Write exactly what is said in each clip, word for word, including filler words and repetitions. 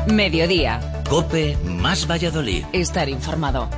Mediodía. COPE más Valladolid. Estar informado.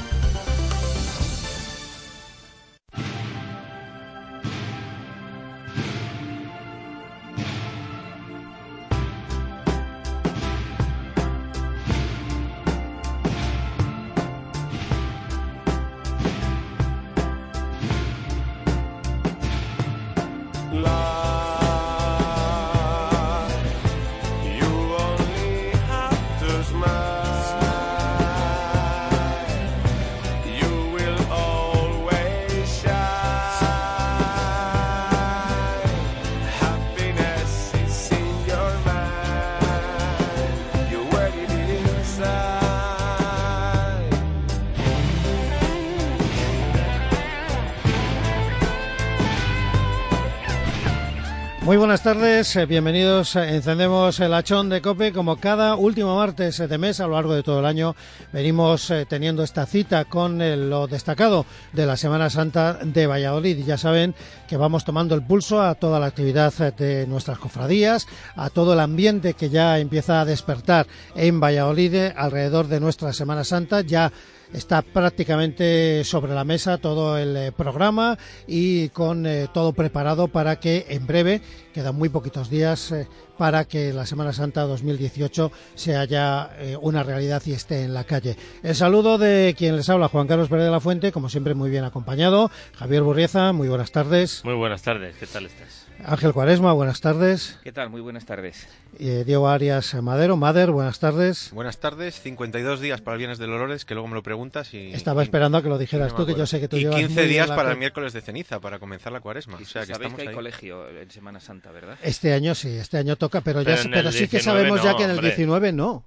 Muy buenas tardes, bienvenidos. Encendemos el hachón de COPE. Como cada último martes de mes a lo largo de todo el año, venimos teniendo esta cita con lo destacado de la Semana Santa de Valladolid. Ya saben que vamos tomando el pulso a toda la actividad de nuestras cofradías, a todo el ambiente que ya empieza a despertar en Valladolid alrededor de nuestra Semana Santa. Ya está prácticamente sobre la mesa todo el eh, programa y con eh, todo preparado para que en breve, quedan muy poquitos días eh, para que la Semana Santa dos mil dieciocho sea ya eh, una realidad y esté en la calle. El saludo de quien les habla, Juan Carlos Pérez de la Fuente, como siempre muy bien acompañado. Javier Burrieza, muy buenas tardes. Muy buenas tardes, ¿qué tal estás? Ángel Cuaresma, buenas tardes. ¿Qué tal? Muy buenas tardes. Eh, Diego Arias Madero, Mader, buenas tardes. Buenas tardes, cincuenta y dos días para el Viernes de Dolores, que luego me lo preguntas y... Estaba y, esperando a que lo dijeras no tú, que yo sé que tú y llevas quince muy días la para que... el miércoles de ceniza, para comenzar la Cuaresma. Y o sea, que sabéis estamos que hay ahí. colegio en Semana Santa, ¿verdad? Este año sí, este año toca, pero, Pero ya, en pero el sí que diecinueve sabemos no, ya que en el hombre. diecinueve no.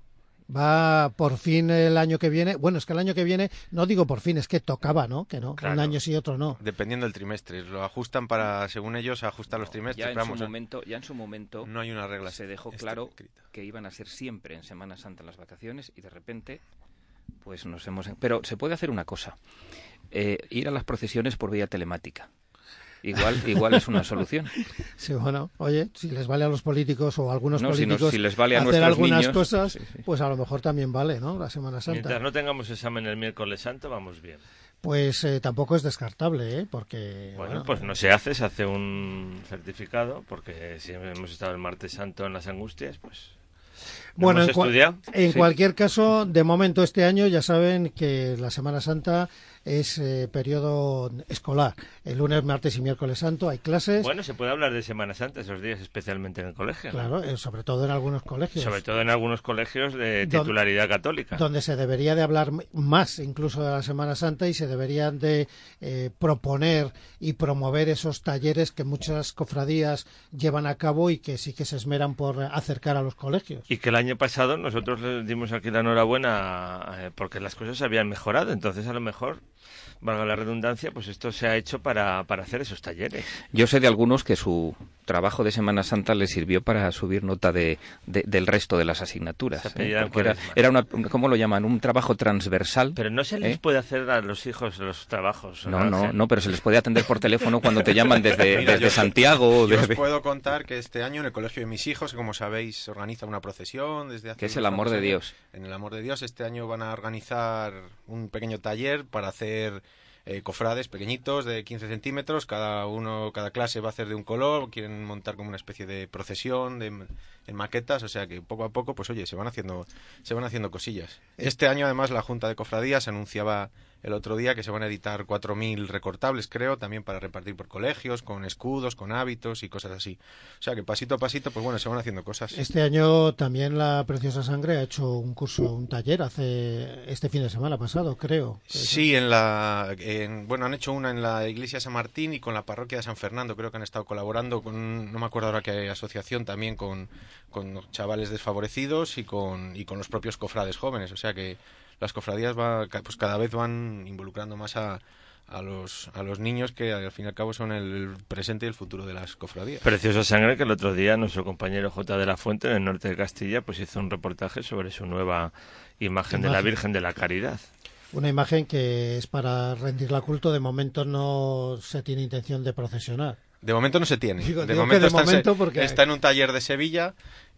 Va por fin el año que viene. Bueno, es que el año que viene, no digo por fin, es que tocaba, ¿no? Que no, Claro. un año sí, otro no. Dependiendo del trimestre. Lo ajustan para, según ellos, ajustan los trimestres. Ya en, pero su vamos, momento, ya en su momento no hay una regla se dejó estricta. claro que iban a ser siempre en Semana Santa las vacaciones y de repente pues nos hemos... Pero se puede hacer una cosa, eh, ir a las procesiones por vía telemática. Igual, igual es una solución. Sí, bueno, oye, si les vale a los políticos o a algunos No, si políticos nos- si les vale a hacer nuestros algunas niños, cosas, sí, sí. pues a lo mejor también vale, ¿no? La Semana Santa. Mientras no tengamos examen el miércoles santo, vamos bien. Pues eh, tampoco es descartable, ¿eh? Porque... Bueno, pues no se hace, se hace un certificado, porque si hemos estado el martes santo en las angustias, pues... ¿no Bueno, hemos en, cua- estudiado? en Sí. cualquier caso, de momento este año ya saben que la Semana Santa es eh, periodo escolar. El lunes, martes y miércoles santo hay clases. Bueno, se puede hablar de Semana Santa esos días, especialmente en el colegio, ¿no? Claro, eh, sobre todo en algunos colegios. Sobre todo en algunos colegios de Don- titularidad católica. Donde se debería de hablar m- más incluso de la Semana Santa y se deberían de eh, proponer y promover esos talleres que muchas cofradías llevan a cabo y que sí que se esmeran por eh, acercar a los colegios. Y que el año pasado nosotros les dimos aquí la enhorabuena eh, porque las cosas se habían mejorado. Entonces, a lo mejor, valga la redundancia, pues esto se ha hecho para, para hacer esos talleres. Yo sé de algunos que su trabajo de Semana Santa les sirvió para subir nota de, de- del resto de las asignaturas. Se ¿eh? apellidan Porque era, Cuaresma. era una, ¿cómo lo llaman? Un trabajo transversal. Pero no se les ¿Eh? puede hacer a los hijos los trabajos. No, no, Ángel. no, pero se les puede atender por teléfono cuando te llaman desde, Mira, desde yo- Santiago. o Yo os desde- puedo contar que este año en el colegio de mis hijos, que como sabéis, se organiza una procesión desde hace... Que es el unos amor de cuantos Dios. años. En el amor de Dios, este año van a organizar un pequeño taller para hacer eh, cofrades pequeñitos de quince centímetros. Cada uno, cada clase va a hacer de un color. Quieren montar como una especie de procesión de, en maquetas. O sea que poco a poco, pues oye, se van haciendo, se van haciendo cosillas. Este año, además, la Junta de Cofradías anunciaba el otro día que se van a editar cuatro mil recortables, creo, también para repartir por colegios, con escudos, con hábitos y cosas así. O sea que pasito a pasito, pues bueno, se van haciendo cosas. Este año también la Preciosa Sangre ha hecho un curso, un taller hace este fin de semana pasado, creo. Sí, en la, en, bueno, han hecho una en la iglesia de San Martín y con la parroquia de San Fernando. Creo que han estado colaborando con, no me acuerdo ahora qué asociación, también con, con chavales desfavorecidos y con, y con los propios cofrades jóvenes. O sea que las cofradías va, pues cada vez van involucrando más a, a los a los niños, que al fin y al cabo son el presente y el futuro de las cofradías. Preciosa Sangre, que el otro día nuestro compañero J. de la Fuente, en el norte de Castilla, pues hizo un reportaje sobre su nueva imagen, imagen. de la Virgen de la Caridad. Una imagen que es para rendirla culto. De momento no se tiene intención de procesionar. De momento no se tiene. Digo, de digo momento, de está, momento en, porque... está en un taller de Sevilla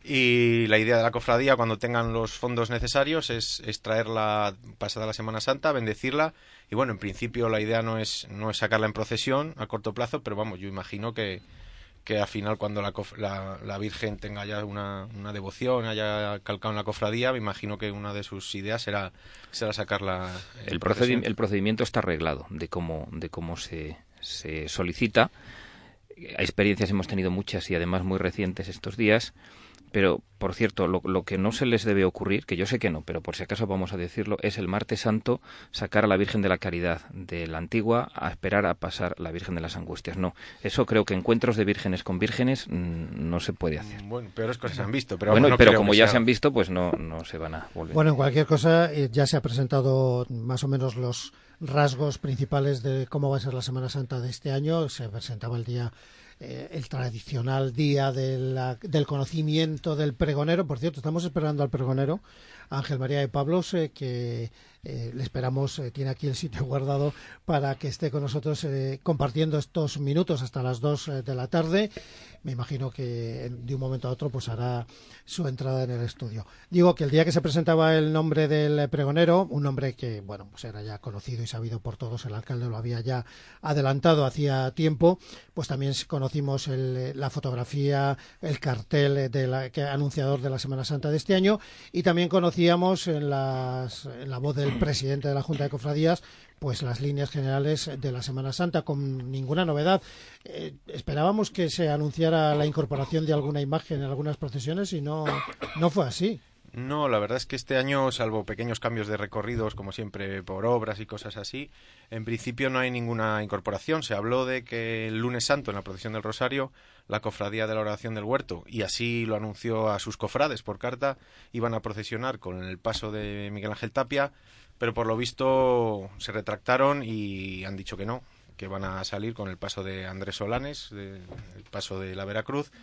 y la idea de la cofradía, cuando tengan los fondos necesarios, es, es traerla pasada la Semana Santa, bendecirla. Y bueno, en principio la idea no es, no es sacarla en procesión a corto plazo, pero vamos, yo imagino que, que al final cuando la, la, la Virgen tenga ya una, una devoción, haya calcado en la cofradía, me imagino que una de sus ideas será, será sacarla en el, procesión. procedi- el procedimiento está arreglado de cómo, de cómo se, se solicita. Experiencias hemos tenido muchas y además muy recientes estos días, pero por cierto, lo, lo que no se les debe ocurrir, que yo sé que no, pero por si acaso vamos a decirlo, es el martes santo sacar a la Virgen de la Caridad de la Antigua a esperar a pasar la Virgen de las Angustias. No, eso creo que encuentros de vírgenes con vírgenes mmm, no se puede hacer. Bueno, peores cosas se han visto, pero bueno, no pero creo como que ya sea... se han visto, pues no, no se van a volver. Bueno, en cualquier cosa, eh, ya se ha presentado más o menos los rasgos principales de cómo va a ser la Semana Santa de este año. Se presentaba el día, eh, el tradicional día de la, del conocimiento del pregonero. Por cierto, estamos esperando al pregonero, Ángel María de Pablos, eh, que eh, le esperamos, eh, tiene aquí el sitio guardado para que esté con nosotros eh, compartiendo estos minutos hasta las dos eh, de la tarde. Me imagino que de un momento a otro pues hará su entrada en el estudio. Digo que el día que se presentaba el nombre del pregonero, un nombre que bueno pues era ya conocido y sabido por todos, el alcalde lo había ya adelantado hacía tiempo, pues también conocimos el, la fotografía, el cartel de la, que anunciador de la Semana Santa de este año, y también conocíamos en, las, en la voz del presidente de la Junta de Cofradías pues las líneas generales de la Semana Santa, con ninguna novedad. Eh, esperábamos que se anunciara la incorporación de alguna imagen en algunas procesiones y no, no fue así. No, la verdad es que este año, salvo pequeños cambios de recorridos, como siempre por obras y cosas así, en principio no hay ninguna incorporación. Se habló de que el lunes santo, en la procesión del Rosario, la cofradía de la Oración del Huerto, y así lo anunció a sus cofrades por carta, iban a procesionar con el paso de Miguel Ángel Tapia, pero por lo visto se retractaron y han dicho que no, que van a salir con el paso de Andrés Solanes, de, el paso de la Veracruz.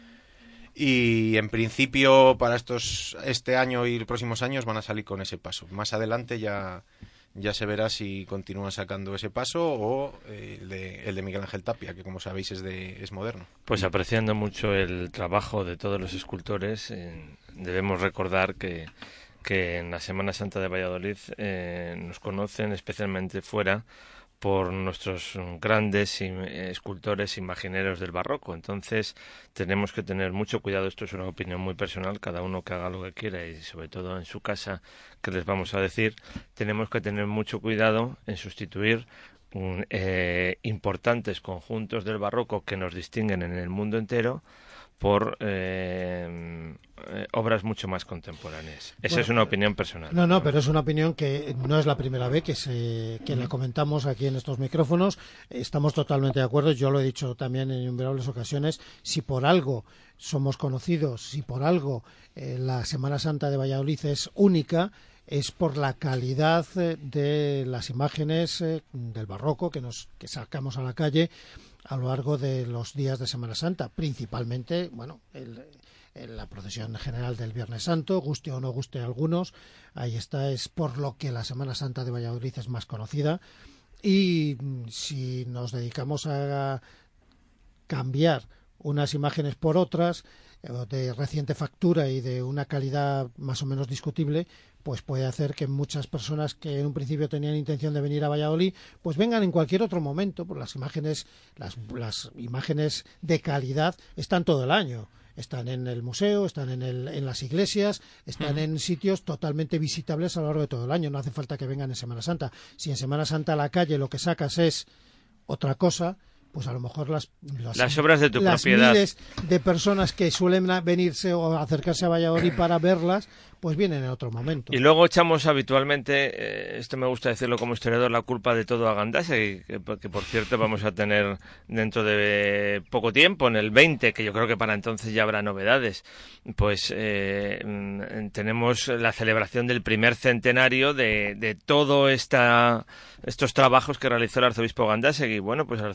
Y en principio para estos este año y los próximos años van a salir con ese paso. Más adelante ya, ya se verá si continúan sacando ese paso o eh, el, de, el de Miguel Ángel Tapia, que como sabéis es, de, es moderno. Pues apreciando mucho el trabajo de todos los escultores, eh, debemos recordar que, que en la Semana Santa de Valladolid eh, nos conocen especialmente fuera por nuestros grandes escultores imagineros del barroco. Entonces tenemos que tener mucho cuidado, esto es una opinión muy personal, cada uno que haga lo que quiera y sobre todo en su casa, que les vamos a decir, tenemos que tener mucho cuidado en sustituir un, eh, importantes conjuntos del barroco que nos distinguen en el mundo entero por eh, eh, obras mucho más contemporáneas. Esa bueno, es una opinión personal. No, no, pero es una opinión que no es la primera vez que se que la comentamos aquí en estos micrófonos. Estamos totalmente de acuerdo. Yo lo he dicho también en innumerables ocasiones. Si por algo somos conocidos, si por algo eh, la Semana Santa de Valladolid es única, es por la calidad eh, de las imágenes eh, del barroco que nos que sacamos a la calle a lo largo de los días de Semana Santa, principalmente, bueno, el, el, la procesión general del Viernes Santo, guste o no guste a algunos, ahí está, es por lo que la Semana Santa de Valladolid es más conocida. Y si nos dedicamos a cambiar unas imágenes por otras, de reciente factura y de una calidad más o menos discutible, pues puede hacer que muchas personas que en un principio tenían intención de venir a Valladolid, pues vengan en cualquier otro momento, porque las imágenes, las, las imágenes de calidad están todo el año. Están en el museo, están en, el, en las iglesias, están uh-huh. en sitios totalmente visitables a lo largo de todo el año. No hace falta que vengan en Semana Santa. Si en Semana Santa a la calle lo que sacas es otra cosa, pues a lo mejor las, las, las obras de tu las propiedad, miles de personas que suelen venirse o acercarse a Valladolid para verlas, pues vienen en otro momento. Y luego echamos habitualmente, eh, esto me gusta decirlo como historiador, la culpa de todo a Gandásegui, que, que por cierto vamos a tener dentro de poco tiempo, en el veinte, que yo creo que para entonces ya habrá novedades. Pues eh, tenemos la celebración del primer centenario de, de todo esta, estos trabajos que realizó el arzobispo Gandásegui. Bueno, pues el arzobispo Gandásegui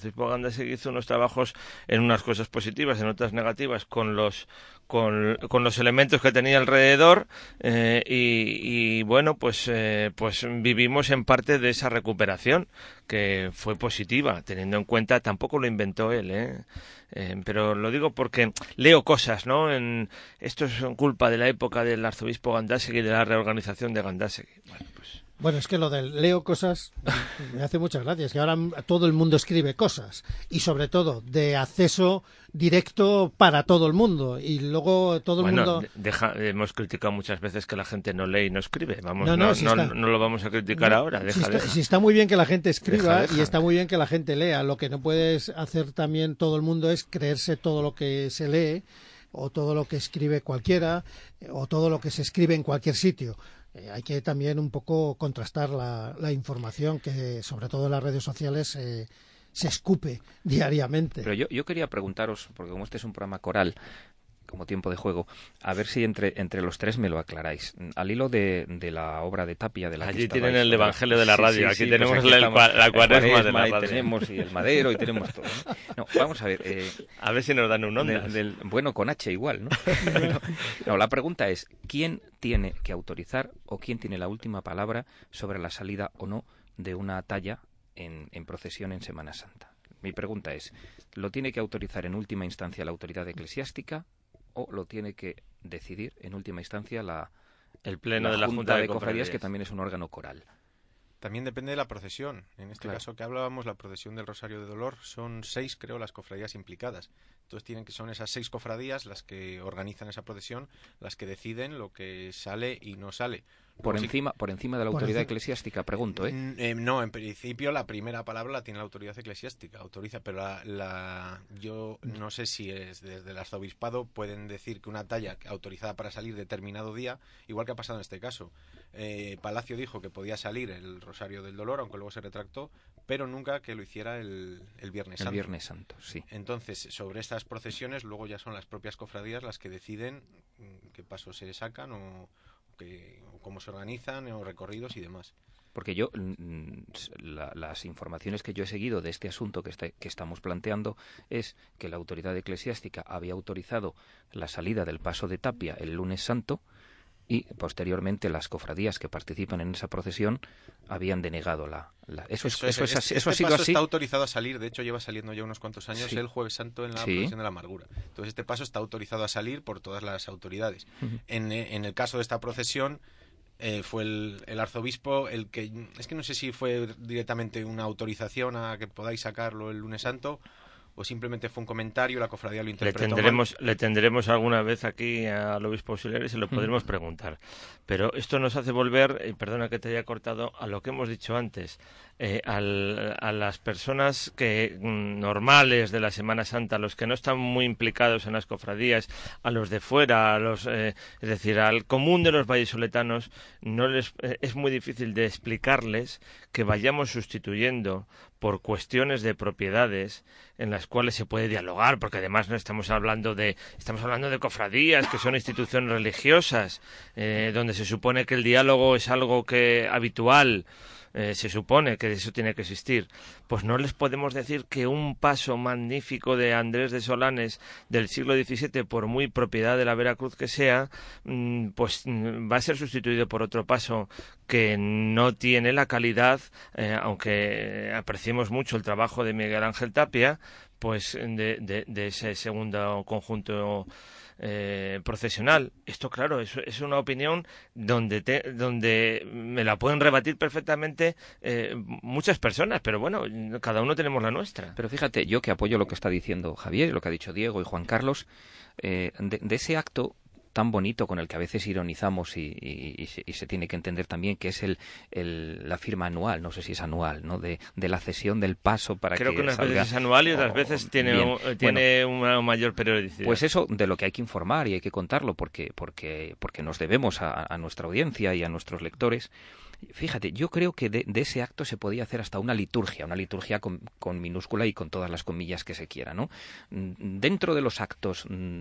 Gandásegui hizo unos trabajos en unas cosas positivas, en otras negativas, con los con, con los elementos que tenía alrededor, eh, y, y bueno, pues eh, pues vivimos en parte de esa recuperación, que fue positiva, teniendo en cuenta, tampoco lo inventó él, ¿eh? Eh, pero lo digo porque leo cosas, ¿no? En, esto es culpa de la época del arzobispo Gandásegui y de la reorganización de Gandásegui. Bueno, pues... Bueno, es que lo del leo cosas me hace muchas gracias, que ahora todo el mundo escribe cosas y sobre todo de acceso directo para todo el mundo y luego todo el bueno, mundo... Deja, hemos criticado muchas veces que la gente no lee y no escribe, vamos, no, no, no, si no, está... no lo vamos a criticar no, ahora, deja, si, está, deja. si está muy bien que la gente escriba deja, deja. y está muy bien que la gente lea, lo que no puedes hacer también todo el mundo es creerse todo lo que se lee o todo lo que escribe cualquiera o todo lo que se escribe en cualquier sitio. Eh, hay que también un poco contrastar la, la información que, sobre todo en las redes sociales, eh, se escupe diariamente. Pero yo, yo quería preguntaros, porque como este es un programa coral, como tiempo de juego, a ver si entre entre los tres me lo aclaráis. Al hilo de, de la obra de Tapia, de la allí que tienen el sobre... Evangelio de la radio, sí, sí, aquí sí, tenemos pues aquí la, estamos, la, la cuaresma de la radio. Y tenemos y el madero y tenemos todo, ¿no? No, vamos a ver. Eh, a ver si nos dan un onda. Del, del, bueno, con H igual, ¿no? no, no, la pregunta es, ¿quién tiene que autorizar o quién tiene la última palabra sobre la salida o no de una talla en, en procesión en Semana Santa? Mi pregunta es, ¿lo tiene que autorizar en última instancia la autoridad eclesiástica o lo tiene que decidir en última instancia la, el pleno la de la Junta, Junta de, de Cofradías, Cofradías, que también es un órgano coral? También depende de la procesión. En este claro. caso que hablábamos, la procesión del Rosario de Dolor, son seis, creo, las cofradías implicadas. Entonces tienen que son esas seis cofradías las que organizan esa procesión, las que deciden lo que sale y no sale. Por Luego, encima, sí, por encima de la autoridad eclesiástica, pregunto, ¿eh? eh, No, en principio la primera palabra la tiene la autoridad eclesiástica, autoriza, pero la, la yo no sé si es desde el arzobispado pueden decir que una talla autorizada para salir determinado día, igual que ha pasado en este caso. Eh, Palacio dijo que podía salir el Rosario del Dolor, aunque luego se retractó, pero nunca que lo hiciera el, el Viernes Santo. El Viernes Santo, sí. Entonces, sobre estas procesiones, luego ya son las propias cofradías las que deciden qué pasos se sacan o, que, o cómo se organizan, o recorridos y demás. Porque yo, la, las informaciones que yo he seguido de este asunto que, este, que estamos planteando es que la autoridad eclesiástica había autorizado la salida del paso de Tapia el lunes santo y posteriormente las cofradías que participan en esa procesión habían denegado la... la eso, es, eso, es, eso, este, eso este ha sido paso así. Está autorizado a salir, de hecho lleva saliendo ya unos cuantos años, sí. el Jueves Santo en la sí. procesión de la amargura. Entonces este paso está autorizado a salir por todas las autoridades. Uh-huh. En, en el caso de esta procesión eh, fue el, el arzobispo el que... Es que no sé si fue directamente una autorización a que podáis sacarlo el lunes santo o simplemente fue un comentario, la cofradía lo interpretó. Le tendremos, le tendremos alguna vez aquí al obispo auxiliar y se lo podremos preguntar. Pero esto nos hace volver, y perdona que te haya cortado, a lo que hemos dicho antes, eh, al, a las personas que mm, normales de la Semana Santa, los que no están muy implicados en las cofradías, a los de fuera, a los, eh, es decir, al común de los vallisoletanos, no les, eh, es muy difícil de explicarles que vayamos sustituyendo por cuestiones de propiedades en las cuales se puede dialogar, porque además no estamos hablando de estamos hablando de cofradías que son instituciones religiosas, eh, donde se supone que el diálogo es algo que habitual. Eh, se supone que eso tiene que existir, pues no les podemos decir que un paso magnífico de Andrés de Solanes del siglo diecisiete, por muy propiedad de la Veracruz que sea, mmm, pues mmm, va a ser sustituido por otro paso que no tiene la calidad, eh, aunque apreciemos mucho el trabajo de Miguel Ángel Tapia, pues de, de, de ese segundo conjunto Eh, procesional. Esto, claro, es, es una opinión donde te, donde me la pueden rebatir perfectamente eh, muchas personas, pero bueno, cada uno tenemos la nuestra. Pero fíjate, yo que apoyo lo que está diciendo Javier, lo que ha dicho Diego y Juan Carlos, eh, de, de ese acto tan bonito con el que a veces ironizamos y, y, y, se, y se tiene que entender también que es el, el la firma anual, no sé si es anual, ¿no? De, de la cesión del paso para Creo que que unas salga, veces es anual y otras oh, veces tiene, un, tiene bueno, una mayor periodicidad. Pues eso de lo que hay que informar y hay que contarlo porque porque porque nos debemos a, a nuestra audiencia y a nuestros lectores. Fíjate, yo creo que de, de ese acto se podía hacer hasta una liturgia, una liturgia con, con minúscula y con todas las comillas que se quiera, ¿no? Dentro de los actos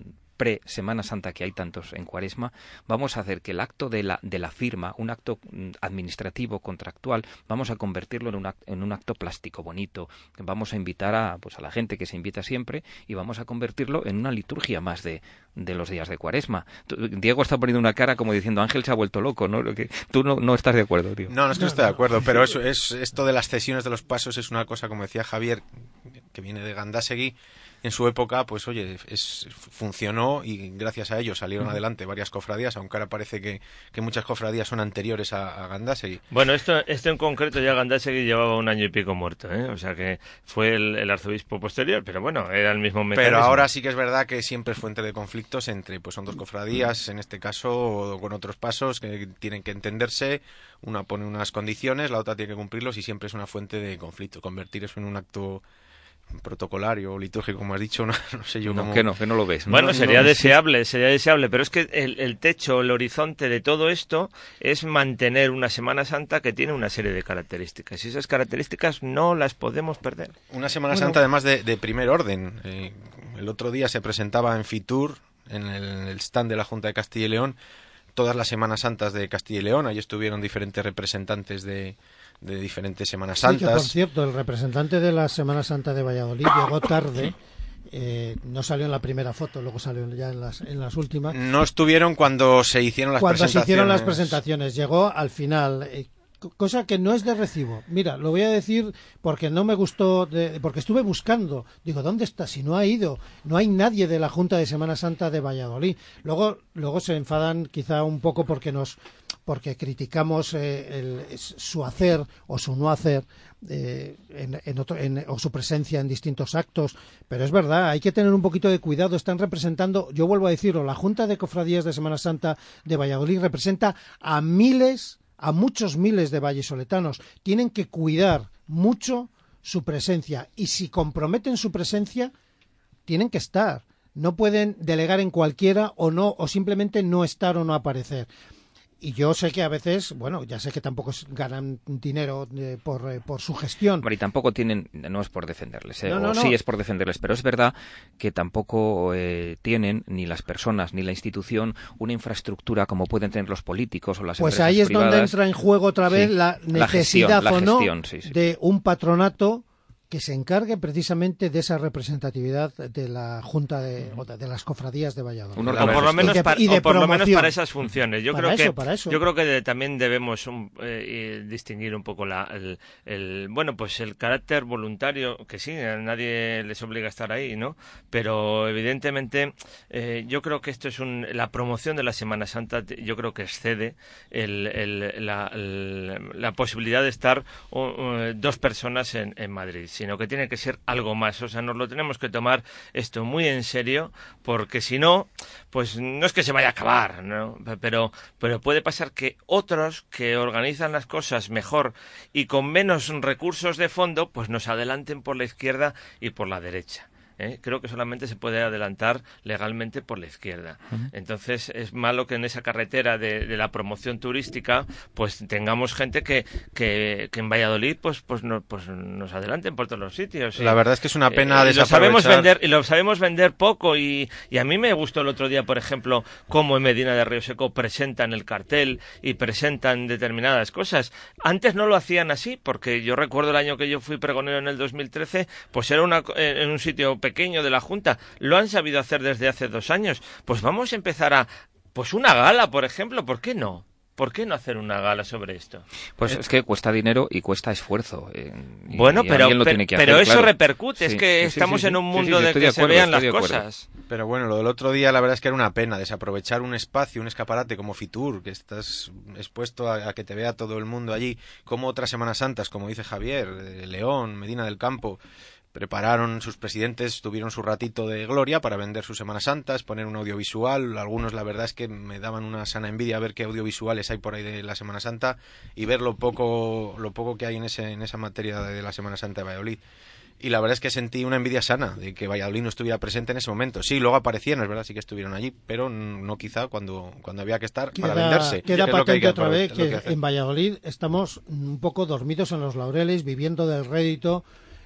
pre-Semana Santa, que hay tantos en Cuaresma, vamos a hacer que el acto de la, de la firma, un acto administrativo, contractual, vamos a convertirlo en un, acto, en un acto plástico, bonito. Vamos a invitar a, pues a la gente que se invita siempre y vamos a convertirlo en una liturgia más de, de los días de Cuaresma. Diego está poniendo una cara como diciendo, Ángel se ha vuelto loco, ¿no? Que tú no, no estás de acuerdo, tío. No, no es que no estoy de acuerdo, pero eso es esto de las cesiones de los pasos es una cosa, como decía Javier, que viene de Gandásegui. En su época, pues oye, es, funcionó y gracias a ello salieron adelante varias cofradías, aunque ahora parece que, que muchas cofradías son anteriores a, a Gandásegui. Bueno, esto, esto en concreto ya Gandásegui llevaba un año y pico muerto, ¿eh? O sea que fue el, el arzobispo posterior, pero bueno, era el mismo mecanismo. Pero ahora sí que es verdad que siempre es fuente de conflictos entre, pues son dos cofradías, en este caso, o con otros pasos que tienen que entenderse. Una pone unas condiciones, la otra tiene que cumplirlos y siempre es una fuente de conflicto. Convertir eso en un acto protocolario o litúrgico, como has dicho, no, no sé yo no, cómo... que no, que no lo ves. Bueno, no, sería no, deseable, sería deseable, pero es que el, el techo, el horizonte de todo esto es mantener una Semana Santa que tiene una serie de características y esas características no las podemos perder. Una Semana Bueno, Santa además de, de primer orden. Eh, el otro día se presentaba en Fitur, en el, en el stand de la Junta de Castilla y León, todas las Semanas Santas de Castilla y León. Allí estuvieron diferentes representantes de de diferentes Semanas Santas. Sí, que por cierto, el representante de la Semana Santa de Valladolid llegó tarde, eh, no salió en la primera foto, luego salió ya en las, en las últimas. No estuvieron cuando se hicieron las cuando presentaciones. Cuando se hicieron las presentaciones, llegó al final, eh, cosa que no es de recibo. Mira, lo voy a decir porque no me gustó, de, porque estuve buscando, digo, ¿dónde está? Si no ha ido, no hay nadie de la Junta de Semana Santa de Valladolid. Luego, luego se enfadan quizá un poco porque nos porque criticamos eh, el, su hacer o su no hacer eh, en, en otro, en, o su presencia en distintos actos, pero es verdad, hay que tener un poquito de cuidado. Están representando, yo vuelvo a decirlo, la Junta de Cofradías de Semana Santa de Valladolid representa a miles, a muchos miles de vallisoletanos. Tienen que cuidar mucho su presencia y si comprometen su presencia tienen que estar, no pueden delegar en cualquiera o no, o simplemente no estar o no aparecer. Y yo sé que a veces, bueno, ya sé que tampoco ganan dinero eh, por, eh, por su gestión. Bueno, y tampoco tienen, no es por defenderles, eh, no, no, o no. sí es por defenderles, pero es verdad que tampoco eh, tienen ni las personas ni la institución una infraestructura como pueden tener los políticos o las pues empresas ahí es privadas. Donde entra en juego otra vez sí, la necesidad la gestión, o no la gestión, sí, sí. de un patronato que se encargue precisamente de esa representatividad de la Junta de, o de, de las cofradías de Valladolid. O por lo menos, de, para, o por lo menos para esas funciones. Yo para creo eso, que para eso. yo creo que de, también debemos um, eh, distinguir un poco la, el, el bueno pues el carácter voluntario, que sí, a nadie les obliga a estar ahí, ¿no? Pero evidentemente eh, yo creo que esto es un la promoción de la Semana Santa. Yo creo que excede el, el, la, el, la posibilidad de estar uh, dos personas en, en Madrid, sino que tiene que ser algo más. O sea, nos lo tenemos que tomar esto muy en serio, porque si no, pues no es que se vaya a acabar, ¿no? Pero, pero puede pasar que otros que organizan las cosas mejor y con menos recursos de fondo, pues nos adelanten por la izquierda y por la derecha. ¿Eh? Creo que solamente se puede adelantar legalmente por la izquierda. Uh-huh. Entonces es malo que en esa carretera de, de la promoción turística pues tengamos gente que, que, que en Valladolid pues pues, no, pues nos adelanten por todos los sitios. La y, verdad es que es una pena eh, desaprovechar. Lo sabemos vender, y lo sabemos vender poco y, y a mí me gustó el otro día, por ejemplo, cómo en Medina de Río Seco presentan el cartel y presentan determinadas cosas. Antes no lo hacían así, porque yo recuerdo el año que yo fui pregonero en el dos mil trece, pues era una, en un sitio pequeño de la Junta. Lo han sabido hacer desde hace dos años. Pues vamos a empezar a... Pues una gala, por ejemplo, ¿por qué no? ¿Por qué no hacer una gala sobre esto? Pues ¿Eh? es que cuesta dinero y cuesta esfuerzo. Eh, y, bueno, y pero, lo per, tiene que pero hacer, eso claro. repercute. Sí, es que sí, estamos sí, sí, en un sí, mundo sí, de que de se acuerdo, vean las acuerdo. cosas. Pero bueno, lo del otro día la verdad es que era una pena desaprovechar un espacio, un escaparate como Fitur, que estás expuesto a, a que te vea todo el mundo allí, como otras Semanas Santas, como dice Javier, eh, León, Medina del Campo. Prepararon, sus presidentes tuvieron su ratito de gloria para vender sus Semanas Santas, poner un audiovisual. Algunos la verdad es que me daban una sana envidia ver qué audiovisuales hay por ahí de la Semana Santa y ver lo poco lo poco que hay en ese en esa materia de la Semana Santa de Valladolid. Y la verdad es que sentí una envidia sana de que Valladolid no estuviera presente en ese momento. Sí, luego aparecieron, es verdad, sí que estuvieron allí, pero no quizá cuando, cuando había que estar queda, para venderse. Queda patente que otra vez que, que en Valladolid estamos un poco dormidos en los laureles, viviendo del rédito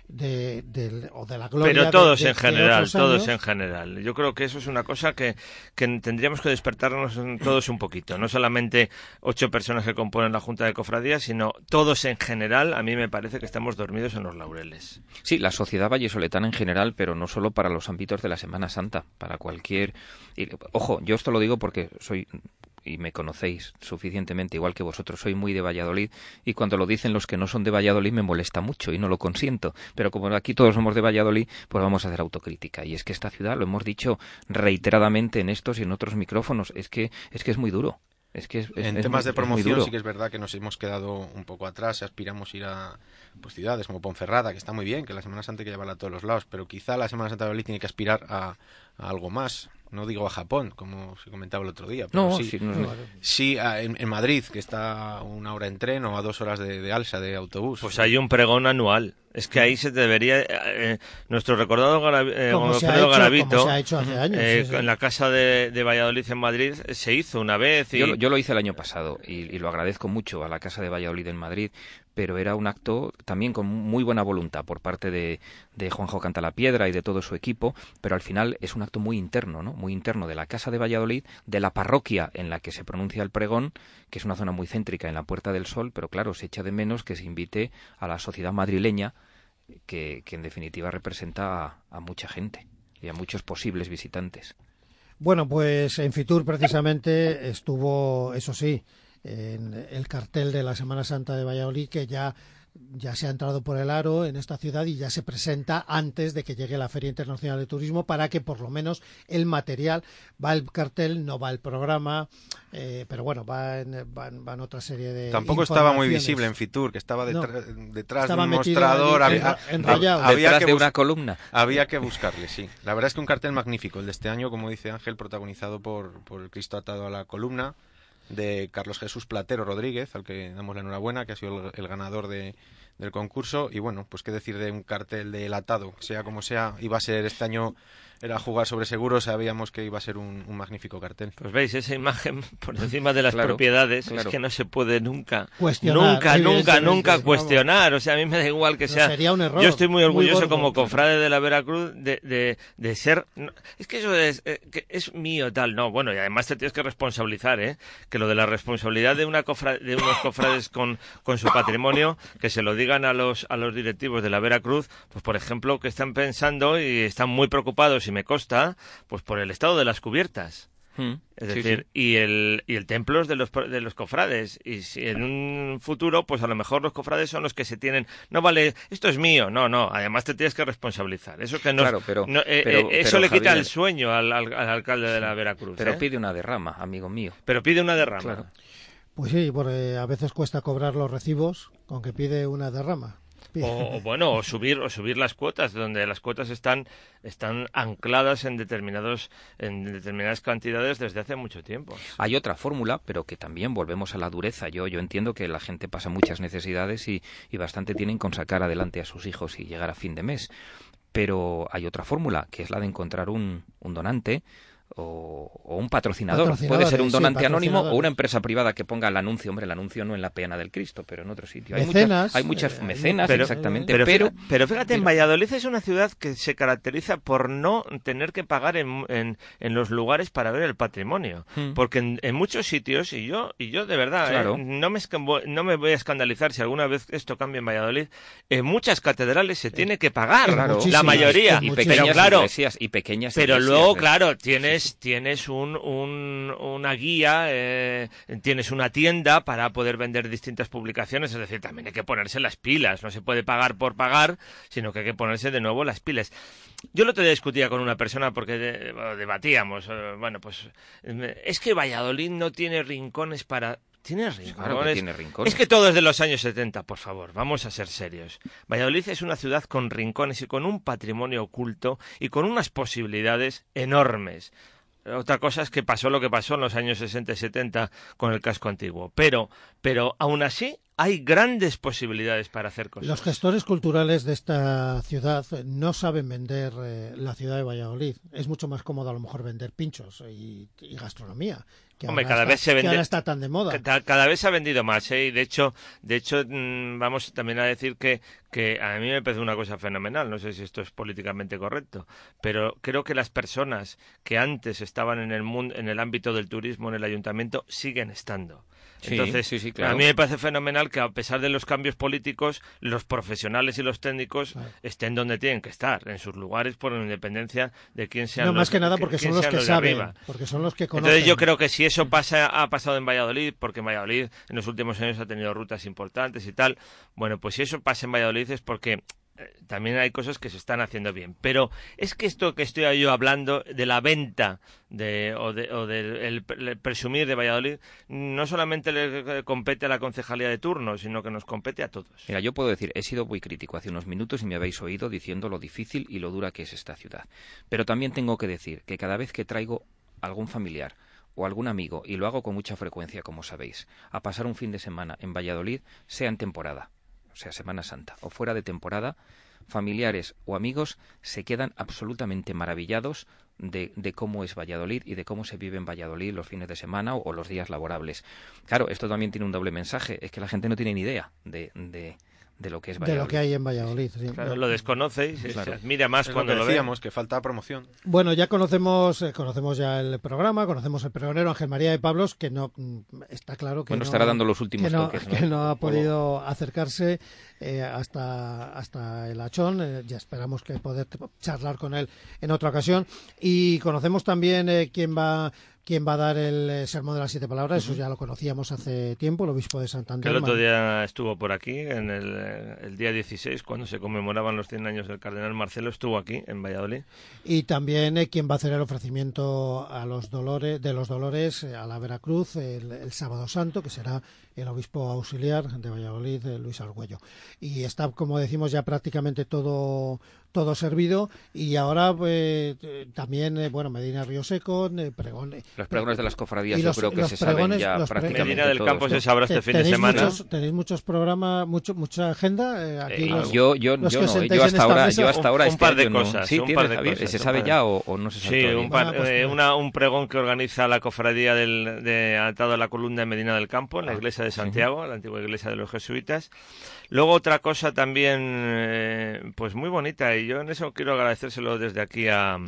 de, de, o de la gloria. Pero todos de, de, en general, de todos en general. Yo creo que eso es una cosa que, que tendríamos que despertarnos todos un poquito. No solamente ocho personas que componen la Junta de Cofradías, sino todos en general. A mí me parece que estamos dormidos en los laureles. Sí, la sociedad vallesoletana en general, pero no solo para los ámbitos de la Semana Santa, para cualquier... Y, ojo, yo esto lo digo porque soy... y me conocéis suficientemente, igual que vosotros, soy muy de Valladolid, y cuando lo dicen los que no son de Valladolid me molesta mucho y no lo consiento, pero como aquí todos somos de Valladolid, pues vamos a hacer autocrítica, y es que esta ciudad, lo hemos dicho reiteradamente en estos y en otros micrófonos, es que es que es muy duro. Es que es, es, en es temas muy, de promoción es sí que es verdad que nos hemos quedado un poco atrás, aspiramos a ir a pues, ciudades como Ponferrada, que está muy bien, que la Semana Santa hay que llevarla a todos los lados, pero quizá la Semana Santa de Valladolid tiene que aspirar a, a algo más. No digo a Japón, como se comentaba el otro día, pero no, sí, sí, no, no. sí a, en, en Madrid, que está a una hora en tren o a dos horas de, de alsa, de autobús. Pues hay un pregón anual. Es que ahí se debería... Eh, nuestro recordado Garav eh, Alfredo Garavito, se ha hecho hace años, eh, sí, sí. en la Casa de, de Valladolid en Madrid, se hizo una vez. Y... Yo, yo lo hice el año pasado y, y lo agradezco mucho a la Casa de Valladolid en Madrid, pero era un acto también con muy buena voluntad por parte de, de Juanjo Cantalapiedra y de todo su equipo, pero al final es un acto muy interno, ¿no? Muy interno de la Casa de Valladolid, de la parroquia en la que se pronuncia el pregón, que es una zona muy céntrica en la Puerta del Sol, pero claro, se echa de menos que se invite a la sociedad madrileña, que, que en definitiva representa a, a mucha gente y a muchos posibles visitantes. Bueno, pues en Fitur precisamente estuvo, eso sí, en el cartel de la Semana Santa de Valladolid, que ya, ya se ha entrado por el aro en esta ciudad y ya se presenta antes de que llegue la Feria Internacional de Turismo, para que por lo menos el material, va el cartel, no va el programa, eh, pero bueno, va en, va, en, va en otra serie de Tampoco estaba muy visible en Fitur, que estaba detrás, no, detrás estaba de un mostrador, allí, había, enrollado. había detrás que de bus- una columna. Había que buscarle, sí. La verdad es que un cartel magnífico, el de este año, como dice Ángel, protagonizado por, por el Cristo atado a la columna, de Carlos Jesús Platero Rodríguez, al que damos la enhorabuena, que ha sido el, el ganador de, del concurso. Y bueno, pues qué decir de un cartel de El Atado, sea como sea, iba a ser este año, era jugar sobre seguro, sabíamos que iba a ser un, un magnífico cartel. Pues veis, esa imagen por encima de las claro, propiedades, claro. es que no se puede nunca, cuestionar, nunca, nunca, nunca vamos. cuestionar. O sea, a mí me da igual que No, sea... sería un error. Yo estoy muy orgulloso muy como gordo, cofrade de la Veracruz de, de, de ser... no, es que eso es, eh, que es mío, tal. No, bueno, y además te tienes que responsabilizar, ¿eh? Que lo de la responsabilidad de una cofra, de unos cofrades con, con su patrimonio, que se lo digan a los, a los directivos de la Veracruz, pues por ejemplo, que están pensando y están muy preocupados, y me consta, pues por el estado de las cubiertas. Mm, Es sí, decir, sí. y el y el templo es de los de los cofrades, y si en un futuro pues a lo mejor los cofrades son los que se tienen, no vale, esto es mío, no, no, además te tienes que responsabilizar. Eso que no, Claro, pero- no, eh, pero- eh, eso pero, le quita Javier, el sueño al, al, al alcalde de la Veracruz. Pero ¿eh? pide una derrama, amigo mío. Pero pide una derrama. Claro. Pues sí, porque a veces cuesta cobrar los recibos con que pide una derrama. O, o bueno, o subir o subir las cuotas, donde las cuotas están están ancladas en determinados en determinadas cantidades desde hace mucho tiempo. Hay otra fórmula, pero que también volvemos a la dureza. Yo yo entiendo que la gente pasa muchas necesidades y, y bastante tienen con sacar adelante a sus hijos y llegar a fin de mes. Pero hay otra fórmula, que es la de encontrar un, un donante o, o un patrocinador. Puede ser un donante sí, anónimo o una empresa privada que ponga el anuncio. Hombre, el anuncio no en la peana del Cristo, pero en otro sitio. Hay Mecenas, muchas, hay muchas eh, mecenas, pero- exactamente. Pero, Pero, fíjate, pero fíjate, en pero- Valladolid es una ciudad que se caracteriza por no tener que pagar en, en, en los lugares para ver el patrimonio. Hmm. Porque en, en muchos sitios, y yo y yo de verdad, Claro. eh, no, me escambo- no me voy a escandalizar si alguna vez esto cambia en Valladolid, en muchas catedrales se tiene que pagar, Claro. la Muchísimas, mayoría. y muchísimas. pequeñas Pero claro, iglesias y pequeñas pero iglesias, luego, ¿eh? claro, tienes, tienes un, un, una guía, eh, tienes una tienda para poder vender distintas publicaciones, es decir, también hay que ponerse las pilas, no se puede pagar por pagar, sino que hay que ponerse de nuevo las pilas. Yo el otro día discutía con una persona porque de- bueno, debatíamos, eh, bueno, pues eh, es que Valladolid no tiene rincones para... ¿Tiene rincones? Claro que tiene rincones. Es que todo es de los años setenta, por favor, vamos a ser serios. Valladolid es una ciudad con rincones y con un patrimonio oculto y con unas posibilidades enormes. Otra cosa es que pasó lo que pasó en los años sesenta y setenta con el casco antiguo. Pero, pero aún así hay grandes posibilidades para hacer cosas. Los gestores culturales de esta ciudad no saben vender eh, la ciudad de Valladolid. Es mucho más cómodo a lo mejor vender pinchos y, y gastronomía. Que Hombre, ahora cada está, vez se que vende- ahora está tan de moda. Cada, cada vez se ha vendido más, ¿eh? Y de hecho, de hecho, mmm, vamos también a decir que, que a mí me parece una cosa fenomenal, no sé si esto es políticamente correcto, pero creo que las personas que antes estaban en el mundo, en el ámbito del turismo, en el ayuntamiento, siguen estando. Sí, Entonces, sí, sí, claro. a mí me parece fenomenal que a pesar de los cambios políticos, los profesionales y los técnicos claro. estén donde tienen que estar, en sus lugares, por independencia de quién sean no, los más que nada porque son los que saben, porque son los que conocen. Entonces yo creo que si eso pasa, ha pasado en Valladolid, porque Valladolid en los últimos años ha tenido rutas importantes y tal, bueno, pues si eso pasa en Valladolid es porque también hay cosas que se están haciendo bien, pero es que esto que estoy yo hablando de la venta de, o de, o de el, el presumir de Valladolid no solamente le compete a la concejalía de turno, sino que nos compete a todos. Mira, yo puedo decir, he sido muy crítico hace unos minutos y me habéis oído diciendo lo difícil y lo dura que es esta ciudad, pero también tengo que decir que cada vez que traigo algún familiar o algún amigo, y lo hago con mucha frecuencia, como sabéis, a pasar un fin de semana en Valladolid, sea en temporada, o sea, Semana Santa, o fuera de temporada, familiares o amigos se quedan absolutamente maravillados de, de cómo es Valladolid y de cómo se vive en Valladolid los fines de semana o, o los días laborables. Claro, esto también tiene un doble mensaje, es que la gente no tiene ni idea de... de de lo que es Valladolid. De lo que hay en Valladolid. Sí. Claro, lo desconoce y claro. se admira más es cuando lo, que lo decíamos, ve. que falta promoción. Bueno, ya conocemos eh, conocemos ya el programa, conocemos el pregonero Ángel María de Pablos, que no está claro que bueno, no, estará dando los últimos que no, toques, ¿no? que no ha podido acercarse eh, hasta hasta el Achón. Eh, ya esperamos que poder charlar con él en otra ocasión. Y conocemos también eh, quién va quién va a dar el eh, sermón de las siete palabras. Uh-huh. Eso ya lo conocíamos hace tiempo, el obispo de Santander. Que el otro día estuvo por aquí, en el, el día dieciséis, cuando se conmemoraban los cien años del cardenal Marcelo, estuvo aquí, en Valladolid. Y también eh, quien va a hacer el ofrecimiento a los dolores, de los dolores eh, a la Veracruz el, el sábado santo, que será el obispo auxiliar de Valladolid, eh, Luis Argüello. Y está, como decimos, ya prácticamente todo todo servido, y ahora eh, también, eh, bueno, Medina Río Seco, eh, pregón... Eh, los pregones de las cofradías los, yo creo que se pregones, saben ya prácticamente Medina del todos, Campo ¿no? se sabrá este fin de semana. Muchos, ¿Tenéis muchos programas, mucho, mucha agenda? Eh, aquí eh, los, yo yo, los yo, que no, sentáis yo en hasta esta ahora, mesa. yo hasta ahora un, este un par de año cosas. No. Sí, un par de Javier, cosas, ¿se sabe ya o, o no se sabe sí, todavía? un, par, Ah, pues, eh, una, un pregón que organiza la cofradía del, de atado a la columna de Medina del Campo, en la iglesia de Santiago, sí. La antigua iglesia de los jesuitas. Luego otra cosa también, eh, pues muy bonita, y yo en eso quiero agradecérselo desde aquí a,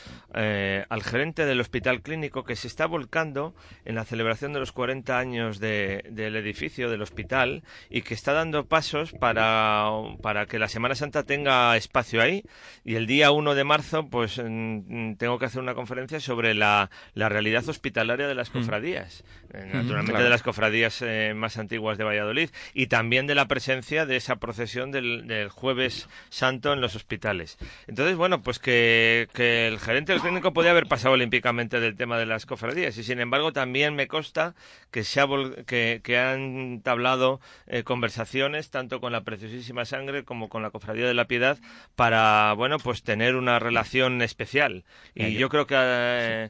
eh, al gerente del Hospital Clínico, que se está volcando en la celebración de los cuarenta años de, del edificio del hospital, y que está dando pasos para, para que la Semana Santa tenga espacio ahí. Y el día uno de marzo pues mm, tengo que hacer una conferencia sobre la, la realidad hospitalaria de las cofradías, mm. eh, naturalmente claro. de las cofradías eh, más antiguas de Valladolid, y también de la presencia de esa procesión del, del Jueves Santo en los hospitales. Entonces, bueno, pues que, que el gerente del clínico podía haber pasado olímpicamente del tema de las cofradías, y sin embargo también me consta que se ha que, que han tablado eh, conversaciones tanto con la Preciosísima Sangre como con la Cofradía de la Piedad para, bueno, pues tener una relación especial, y Mira, yo, yo creo que eh,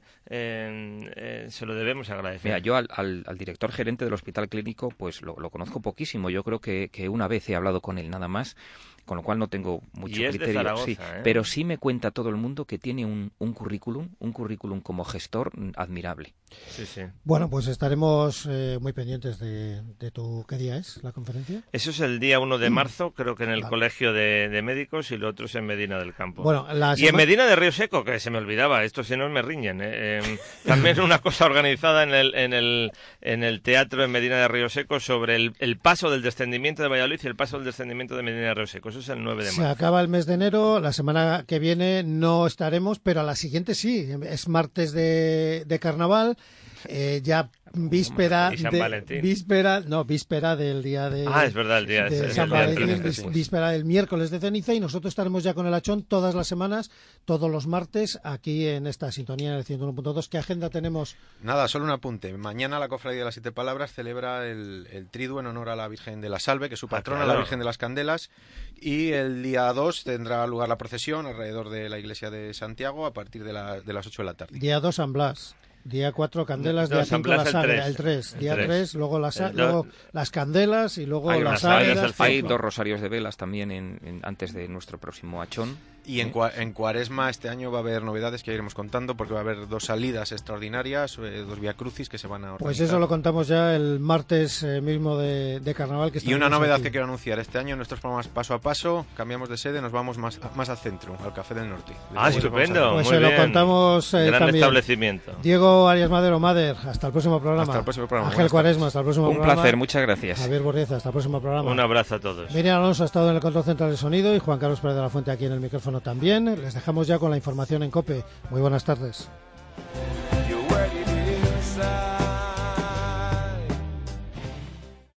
eh, eh, se lo debemos agradecer. Mira, yo al, al, al director gerente del Hospital Clínico pues lo, lo conozco poquísimo. Yo creo que, que una vez he hablado con él nada más, con lo cual no tengo mucho y es criterio. De Zaragoza, sí, ¿eh? Pero sí me cuenta todo el mundo que tiene un, un currículum, un currículum como gestor admirable. Sí, sí. Bueno, pues estaremos eh, muy pendientes de, de tu... ¿Qué día es la conferencia? Eso es el día uno de marzo, creo que en el vale. Colegio de, de Médicos, y lo otro es en Medina del Campo. Bueno, la y en Medina de Río Seco, que se me olvidaba, esto si no me riñen. ¿eh? Eh, también una cosa organizada en el, en, el, en el teatro en Medina de Río Seco sobre el, el paso del descendimiento de Valladolid y el paso del descendimiento de Medina de Río Seco. Eso es el nueve de marzo. Se acaba el mes de enero, la semana que viene no estaremos, pero a la siguiente sí, es martes de, de carnaval. Eh, ya víspera y San de, Valentín. víspera no víspera del día de ah es verdad el día de de San Valentín, vis, sí. víspera del miércoles de ceniza, y nosotros estaremos ya con el Achón todas las semanas, todos los martes aquí en esta sintonía en el ciento uno punto dos. ¿Qué agenda tenemos? Nada, solo un apunte. Mañana la Cofradía de las Siete Palabras celebra el, el triduo en honor a la Virgen de la Salve, que es su patrona, ah, claro. la Virgen de las Candelas, y el día dos tendrá lugar la procesión alrededor de la iglesia de Santiago a partir de, la, de las ocho de la tarde. Día dos San Blas. Día cuatro Candelas, no, día cinco la Sagra, el tres. Día tres, luego, las, el luego las Candelas y luego hay las Sagras. Sagras. Hay dos rosarios de velas también en, en, antes de nuestro próximo Achón. Y en, cua en Cuaresma este año va a haber novedades que iremos contando, porque va a haber dos salidas extraordinarias, eh, dos viacrucis que se van a organizar. Pues eso lo contamos ya el martes eh, mismo de, de Carnaval. Que y una novedad aquí. que quiero anunciar, este año en nuestros programas paso a paso, cambiamos de sede, nos vamos más, más al centro, al Café del Norte. Ah, estupendo. Pues muy se lo bien. contamos eh, Gran también. establecimiento. Diego Arias Madero, Mader, hasta el próximo programa. Hasta el próximo programa. Ángel Cuaresma, hasta el próximo Un programa. Un placer, muchas gracias. Javier Borrieza, hasta el próximo programa. Un abrazo a todos. Miriam Alonso ha estado en el control central de sonido y Juan Carlos Pérez de la Fuente aquí en el micrófono también. Les dejamos ya con la información en COPE. Muy buenas tardes.